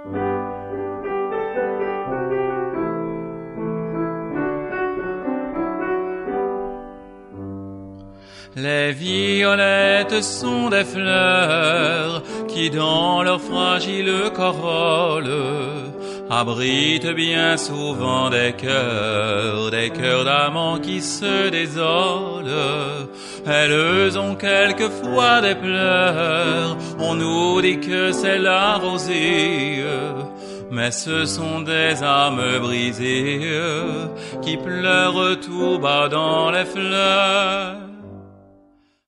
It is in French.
Les violettes sont des fleurs qui dans leur fragile corolle abritent bien souvent des cœurs d'amants qui se désolent. Elles ont quelquefois des pleurs, on nous dit que c'est la rosée, mais ce sont des âmes brisées qui pleurent tout bas dans les fleurs.